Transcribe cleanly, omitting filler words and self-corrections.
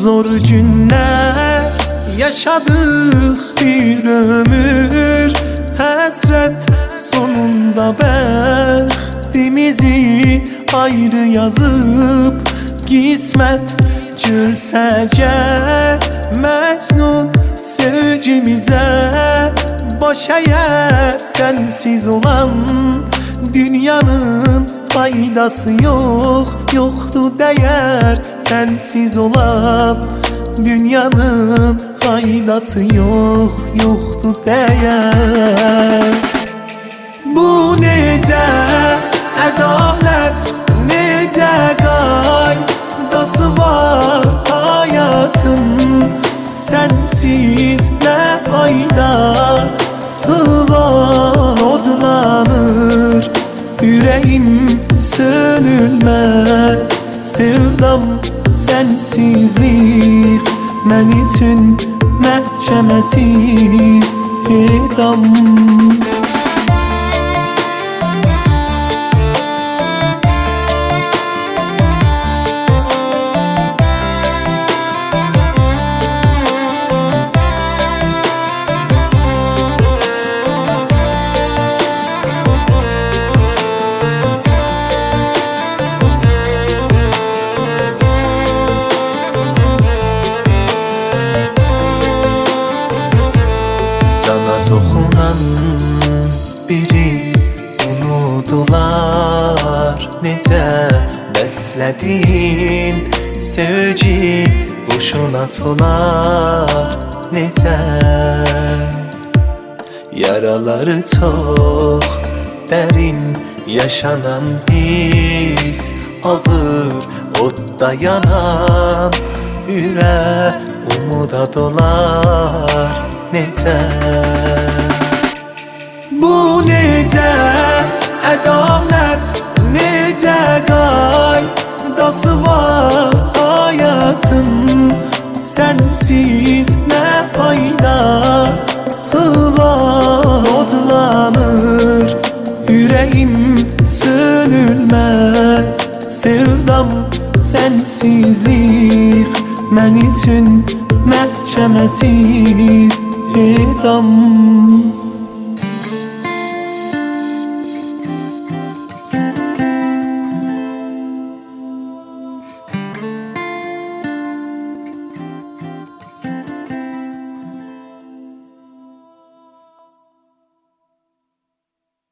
Zor günler yaşadık bir ömür, hasret sonunda bəxtimizi ayrı yazıp qismət cürsəcə Məcnun sevgimizə baş əyər sensiz olan dünyanın faydası yok, yoktu değer sensiz olan dünyanın faydası yok, yoktu değer. Bu necə ədalət, necə qaydası var hayatın, sensiz nə faydası var, odlanır yüreğim sönülmez sevdam sensizlik mən üçün məhkəməsiz edam. Cana toxunan biri unudular, necə bəslədin sevgi boşuna solar, necə yaraları çox dərin yaşanan his ağır odda yanan ürək umuda dolar, necə bu necə ədalət, necə qaydası var hayatın, sensiz nə faydası var, odlanır yüreğim sönülmez sevdam sensizlik mən üçün məhkəməsiz edam.